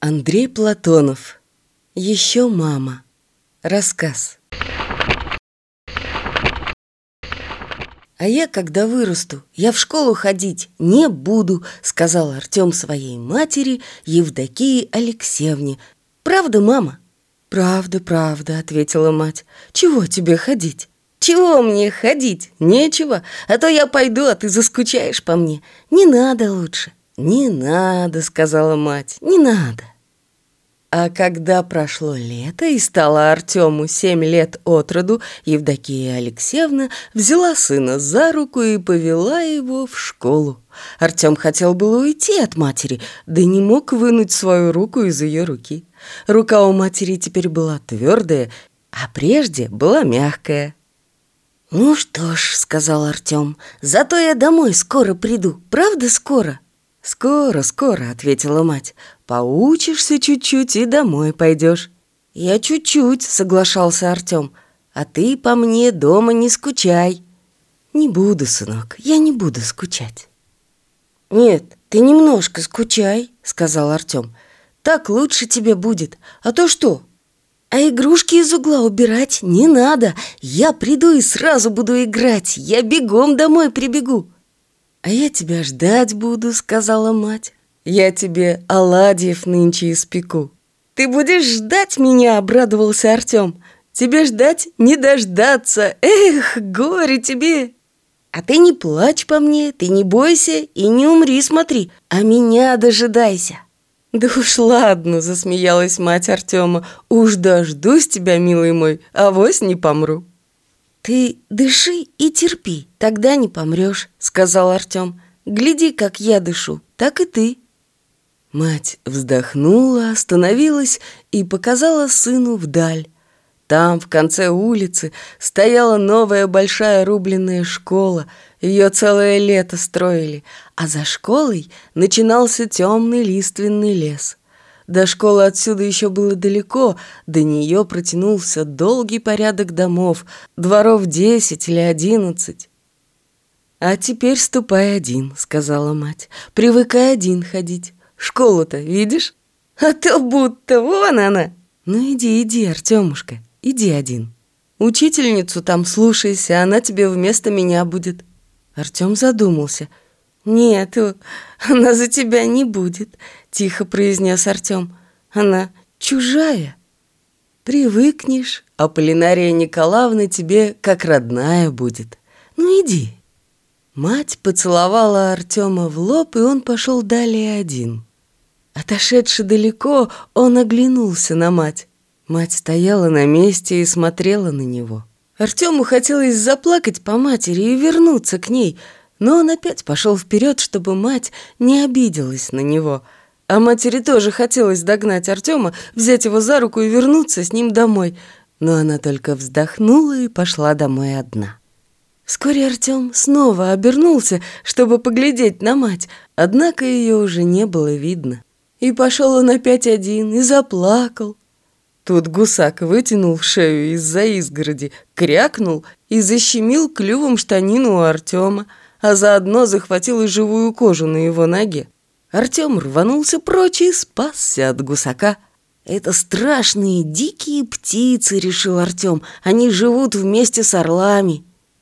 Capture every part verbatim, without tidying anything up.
Андрей Платонов. Еще мама. Рассказ. «А я, когда вырасту, я в школу ходить не буду», — сказал Артем своей матери Евдокии Алексеевне. «Правда, мама?» «Правда, правда», — ответила мать. «Чего тебе ходить?» «Чего мне ходить? Нечего, а то я пойду, а ты заскучаешь по мне. Не надо лучше». «Не надо», — сказала мать, — «не надо». А когда прошло лето и стало Артему семь лет от роду, Евдокия Алексеевна взяла сына за руку и повела его в школу. Артем хотел было уйти от матери, да не мог вынуть свою руку из ее руки. Рука у матери теперь была твердая, а прежде была мягкая. «Ну что ж», — сказал Артем, — «зато я домой скоро приду, правда скоро?» «Скоро, скоро», — ответила мать. «Поучишься чуть-чуть и домой пойдешь». «Я чуть-чуть», — соглашался Артем. «А ты по мне дома не скучай». «Не буду, сынок, я не буду скучать». «Нет, ты немножко скучай», — сказал Артем. «Так лучше тебе будет. А то что? А игрушки из угла убирать не надо. Я приду и сразу буду играть. Я бегом домой прибегу». «А я тебя ждать буду», — сказала мать. «Я тебе оладьев нынче испеку». «Ты будешь ждать меня?» — обрадовался Артем. «Тебе ждать не дождаться. Эх, горе тебе!» «А ты не плачь по мне, ты не бойся и не умри, смотри, а меня дожидайся». «Да уж ладно», — засмеялась мать Артема. «Уж дождусь тебя, милый мой, авось не помру». «Ты дыши и терпи, тогда не помрешь», — сказал Артем. «Гляди, как я дышу, так и ты». Мать вздохнула, остановилась и показала сыну вдаль. Там, в конце улицы, стояла новая большая рубленная школа. Ее целое лето строили, а за школой начинался темный лиственный лес. До школы отсюда еще было далеко, до нее протянулся долгий порядок домов, дворов десять или одиннадцать. «А теперь ступай один», — сказала мать, — «привыкай один ходить. Школу-то видишь? А то будто вон она». «Ну иди, иди, Артемушка, иди один. Учительницу там слушайся, она тебе вместо меня будет». Артем задумался. «Нет, она за тебя не будет», — тихо произнес Артем. «Она чужая». «Привыкнешь, а Полинария Николаевна тебе как родная будет. Ну иди». Мать поцеловала Артема в лоб, и он пошел далее один. Отошедши далеко, он оглянулся на мать. Мать стояла на месте и смотрела на него. Артему хотелось заплакать по матери и вернуться к ней, но он опять пошел вперед, чтобы мать не обиделась на него. А матери тоже хотелось догнать Артема, взять его за руку и вернуться с ним домой. Но она только вздохнула и пошла домой одна. Вскоре Артем снова обернулся, чтобы поглядеть на мать, однако ее уже не было видно. И пошел он опять один и заплакал. Тут гусак вытянул шею из-за изгороди, крякнул и защемил клювом штанину у Артема, а заодно захватил и живую кожу на его ноге. Артем рванулся прочь и спасся от гусака. «Это страшные дикие птицы», — решил Артем, — «они живут вместе с орлами».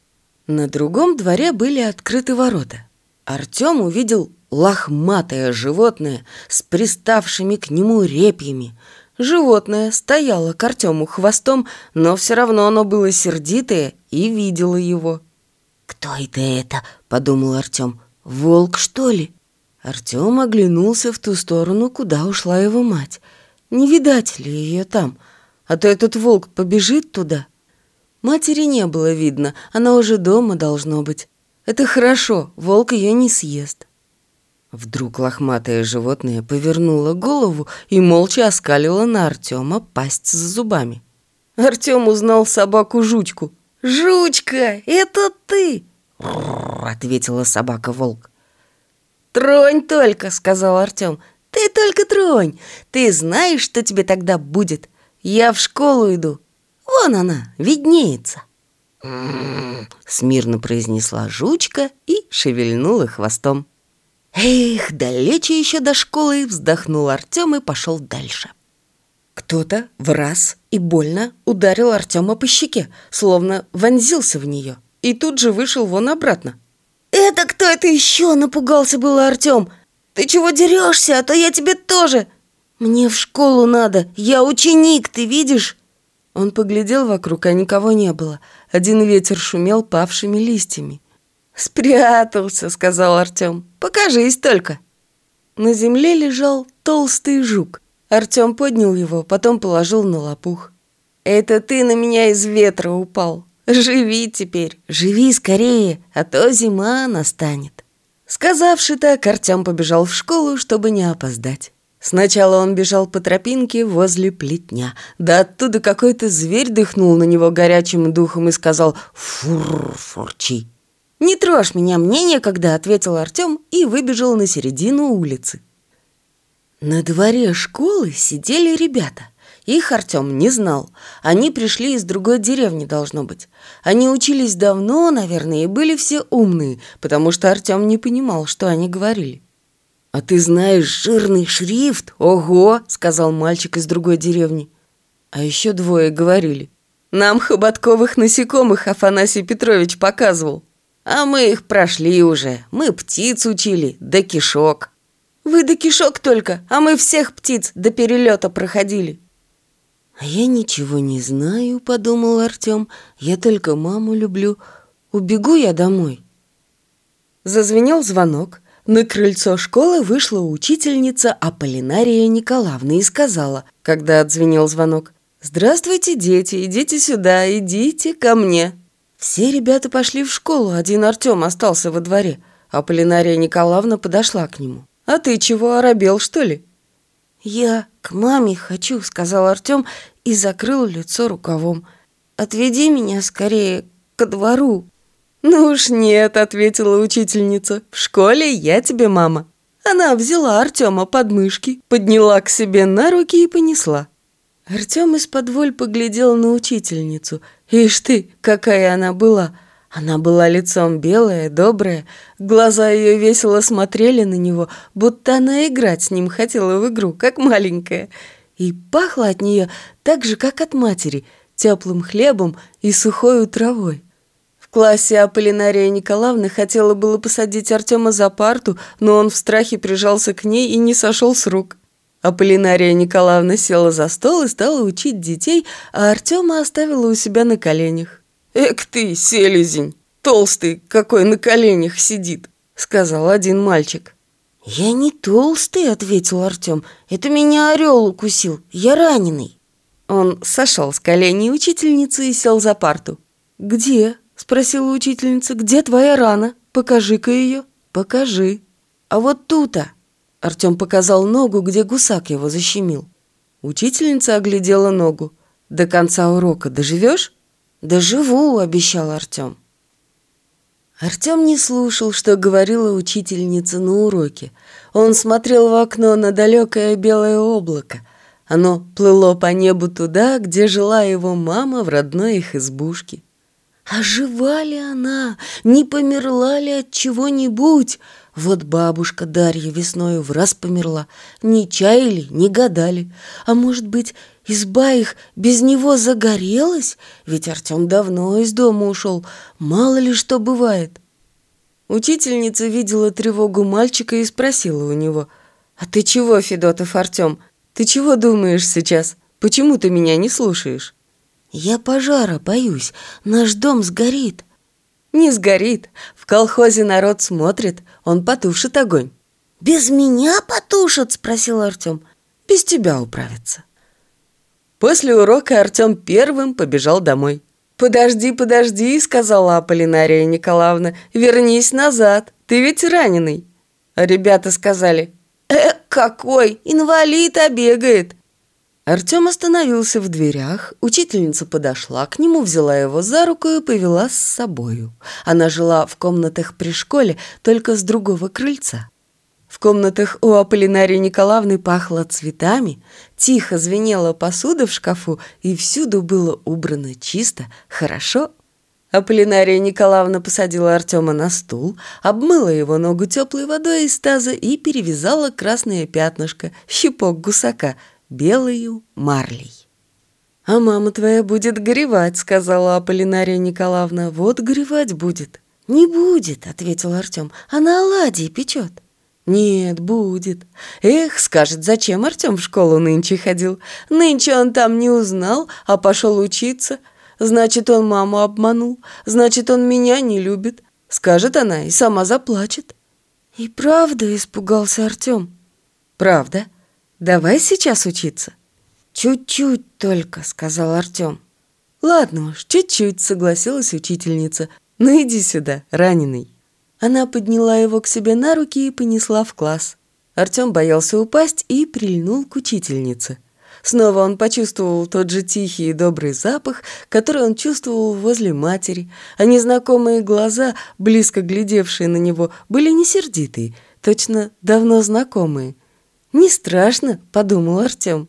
На другом дворе были открыты ворота. Артем увидел лохматое животное с приставшими к нему репьями. Животное стояло к Артему хвостом, но все равно оно было сердитое и видело его. «Кто это это?» — подумал Артем. «Волк, что ли?» Артем оглянулся в ту сторону, куда ушла его мать. Не видать ли ее там? А то этот волк побежит туда. Матери не было видно, она уже дома должно быть. Это хорошо, волк ее не съест. Вдруг лохматое животное повернуло голову и молча оскалило на Артема пасть с зубами. Артем узнал собаку-жучку. «Жучка, это ты!» — ответила собака-волк. «Тронь только», — сказал Артем. «Ты только тронь. Ты знаешь, что тебе тогда будет? Я в школу иду. Вон она, виднеется». «М-м-м», смирно произнесла жучка и шевельнула хвостом. Эх, далече еще до школы, вздохнул Артем и пошел дальше. Кто-то в раз и больно ударил Артема по щеке, словно вонзился в нее, и тут же вышел вон обратно. «Это кто это еще?» — напугался было Артем. «Ты чего дерешься, а то я тебе тоже!» «Мне в школу надо, я ученик, ты видишь?» Он поглядел вокруг, а никого не было. Один ветер шумел павшими листьями. «Спрятался», — сказал Артем. «Покажись только». На земле лежал толстый жук. Артем поднял его, потом положил на лопух. «Это ты на меня из ветра упал. Живи теперь, живи скорее, а то зима настанет». Сказавши так, Артем побежал в школу, чтобы не опоздать. Сначала он бежал по тропинке возле плетня, да оттуда какой-то зверь дыхнул на него горячим духом и сказал «Фур, фурчи». «Не трожь меня, мне некогда», — ответил Артем и выбежал на середину улицы. На дворе школы сидели ребята. Их Артем не знал. Они пришли из другой деревни, должно быть. Они учились давно, наверное, и были все умные, потому что Артем не понимал, что они говорили. «А ты знаешь жирный шрифт? Ого!» — сказал мальчик из другой деревни. А еще двое говорили. «Нам хоботковых насекомых Афанасий Петрович показывал. А мы их прошли уже. Мы птиц учили, да кишок». «Вы до кишок только, а мы всех птиц до перелета проходили». «А я ничего не знаю», — подумал Артем. «Я только маму люблю. Убегу я домой». Зазвенел звонок. На крыльцо школы вышла учительница Аполлинария Николаевна и сказала, когда отзвенел звонок: «Здравствуйте, дети, идите сюда, идите ко мне». Все ребята пошли в школу, один Артем остался во дворе. Аполлинария Николаевна подошла к нему. «А ты чего, оробел, что ли?» «Я к маме хочу», — сказал Артем и закрыл лицо рукавом. «Отведи меня скорее ко двору». «Ну уж нет», — ответила учительница, — «в школе я тебе мама». Она взяла Артема под мышки, подняла к себе на руки и понесла. Артем из-под воль поглядел на учительницу. Ишь ты, какая она была! Она была лицом белая, добрая, глаза ее весело смотрели на него, будто она играть с ним хотела в игру, как маленькая. И пахло от нее так же, как от матери, теплым хлебом и сухой травой. В классе Аполлинария Николаевна хотела было посадить Артема за парту, но он в страхе прижался к ней и не сошел с рук. Аполлинария Николаевна села за стол и стала учить детей, а Артема оставила у себя на коленях. «Эк ты, селезень, толстый, какой на коленях сидит», — сказал один мальчик. «Я не толстый», — ответил Артем, — «это меня орел укусил, я раненый». Он сошел с коленей учительницы и сел за парту. «Где?» — спросила учительница. «Где твоя рана? Покажи-ка ее». «Покажи». «А вот тут-то». Артем показал ногу, где гусак его защемил. Учительница оглядела ногу. «До конца урока доживешь?» «Доживу», — обещал Артем. Артем не слушал, что говорила учительница на уроке. Он смотрел в окно на далекое белое облако. Оно плыло по небу туда, где жила его мама в родной их избушке. А жива ли она? Не померла ли от чего-нибудь? Вот бабушка Дарья весною враз померла. Не чаяли, не гадали. А может быть, изба их без него загорелась? Ведь Артем давно из дома ушел. Мало ли что бывает. Учительница видела тревогу мальчика и спросила у него: «А ты чего, Федотов Артем? Ты чего думаешь сейчас? Почему ты меня не слушаешь?» «Я пожара боюсь, наш дом сгорит». «Не сгорит. В колхозе народ смотрит, он потушит огонь». «Без меня потушат?» — спросил Артем. «Без тебя управятся». После урока Артем первым побежал домой. «Подожди, подожди», — сказала Аполлинария Николаевна, — «вернись назад, ты ведь раненый». А ребята сказали: «Э, какой, инвалид, а бегает». Артем остановился в дверях, учительница подошла к нему, взяла его за руку и повела с собою. Она жила в комнатах при школе, только с другого крыльца. В комнатах у Аполлинарии Николаевны пахло цветами, тихо звенела посуда в шкафу, и всюду было убрано чисто, хорошо. Аполлинария Николаевна посадила Артема на стул, обмыла его ногу теплой водой из таза и перевязала красное пятнышко, щипок гусака, белою марлей. «А мама твоя будет горевать», — сказала Аполлинария Николаевна. «Вот горевать будет». «Не будет», — ответил Артем. «Она оладьи печет». «Нет, будет. Эх, скажет, зачем Артем в школу нынче ходил? Нынче он там не узнал, а пошел учиться. Значит, он маму обманул. Значит, он меня не любит. Скажет она и сама заплачет». «И правда?» — испугался Артем. «Правда? Давай сейчас учиться». «Чуть-чуть только», — сказал Артем. «Ладно уж, чуть-чуть», — согласилась учительница. «Ну иди сюда, раненый». Она подняла его к себе на руки и понесла в класс. Артем боялся упасть и прильнул к учительнице. Снова он почувствовал тот же тихий и добрый запах, который он чувствовал возле матери, а незнакомые глаза, близко глядевшие на него, были не сердитые, точно давно знакомые. «Не страшно», — подумал Артем.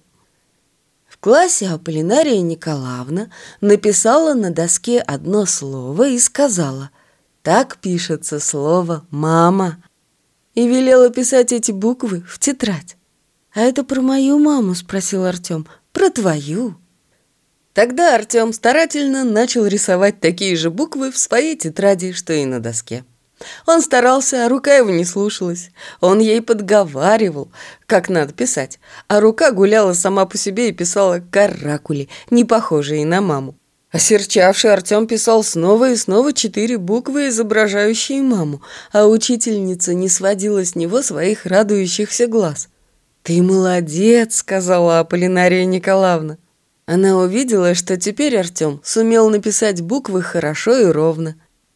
В классе Аполлинария Николаевна написала на доске одно слово и сказала: «Так пишется слово «мама», и велела писать эти буквы в тетрадь. «А это про мою маму?» — спросил Артем. «Про твою». Тогда Артем старательно начал рисовать такие же буквы в своей тетради, что и на доске. Он старался, а рука его не слушалась. Он ей подговаривал, как надо писать, а рука гуляла сама по себе и писала каракули, не похожие на маму. Осерчавший Артем писал снова и снова четыре буквы, изображающие маму, а учительница не сводила с него своих радующихся глаз. «Ты молодец», — сказала Аполлинария Николаевна. Она увидела, что теперь Артем сумел написать буквы хорошо и ровно.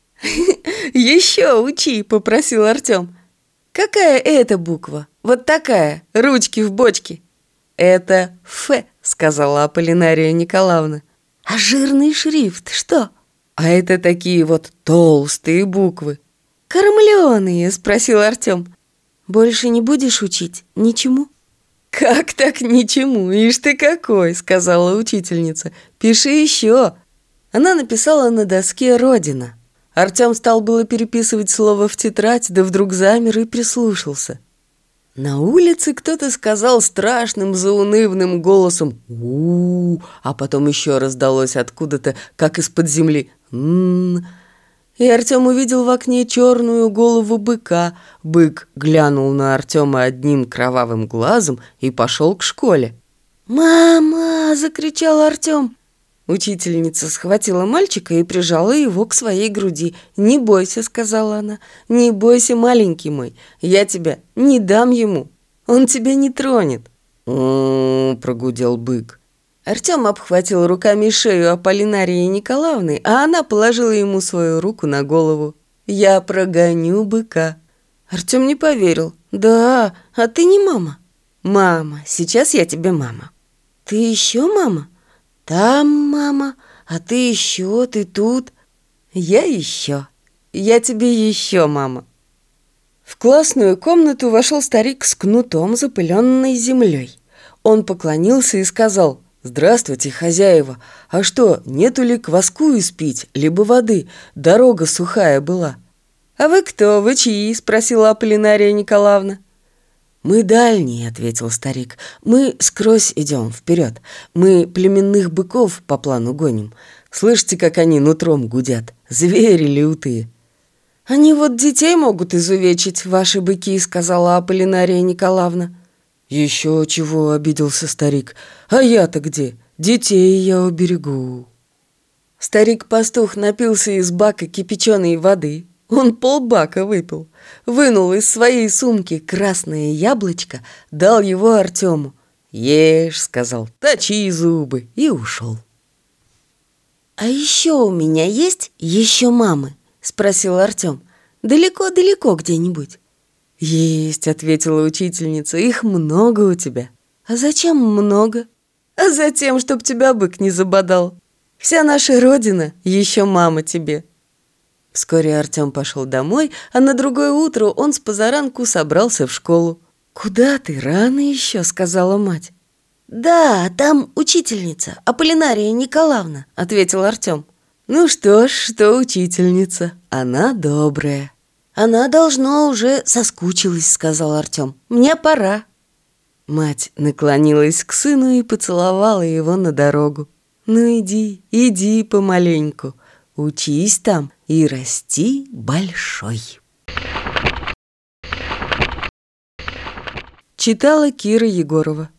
«Еще учи», — попросил Артем. «Какая это буква? Вот такая, ручки в бочке». «Это Ф», — сказала Аполлинария Николаевна. «А жирный шрифт что?» «А это такие вот толстые буквы». «Кормленые?» — спросил Артем. «Больше не будешь учить ничему?» «Как так ничему? Ишь ты какой!» — сказала учительница. «Пиши еще!» Она написала на доске «Родина». Артем стал было переписывать слово в тетрадь, да вдруг замер и прислушался. На улице кто-то сказал страшным заунывным голосом «У-у-у», а потом еще раздалось откуда-то, как из-под земли «М-м-м». И Артем увидел в окне черную голову быка. Бык глянул на Артема одним кровавым глазом и пошел к школе. «Мама!» — закричал Артем. Учительница схватила мальчика и прижала его к своей груди. «Не бойся», — сказала она, — «не бойся, маленький мой, я тебя не дам ему, он тебя не тронет». «М-м-м», прогудел бык. Артем обхватил руками шею Аполлинарии Николаевны, а она положила ему свою руку на голову. «Я прогоню быка». Артем не поверил. «Да, а ты не мама?» «Мама, сейчас я тебе мама». «Ты еще мама?» «Там, мама, а ты еще, ты тут». «Я еще, я тебе еще, мама». В классную комнату вошел старик с кнутом, запыленной землей. Он поклонился и сказал: «Здравствуйте, хозяева. А что, нету ли кваску испить, либо воды? Дорога сухая была». «А вы кто? Вы чьи?» — спросила Аполлинария Николаевна. «Мы дальние», — ответил старик. «Мы скрозь идем, вперед. Мы племенных быков по плану гоним. Слышите, как они нутром гудят? Звери лютые». «Они вот детей могут изувечить, ваши быки», — сказала Аполлинария Николаевна. «Еще чего», — обиделся старик. «А я-то где? Детей я уберегу». Старик-пастух напился из бака кипяченой воды. Он полбака выпил, вынул из своей сумки красное яблочко, дал его Артему. «Ешь», — сказал, — «точи зубы», и ушел. «А еще у меня есть еще мамы?» — спросил Артем. «Далеко-далеко где-нибудь?» «Есть», — ответила учительница, — «их много у тебя». «А зачем много?» «А затем, чтоб тебя бык не забодал. Вся наша родина еще мама тебе». Вскоре Артем пошел домой, а на другое утро он с позаранку собрался в школу. «Куда ты? Рано еще», — сказала мать. «Да, там учительница, Аполлинария Николаевна», — ответил Артем. Ну что ж, что учительница, она добрая. Она, должно, уже соскучилась, сказал Артем. Мне пора. Мать наклонилась к сыну и поцеловала его на дорогу. Ну иди, иди помаленьку, учись там и расти большой. Читала Кира Егорова.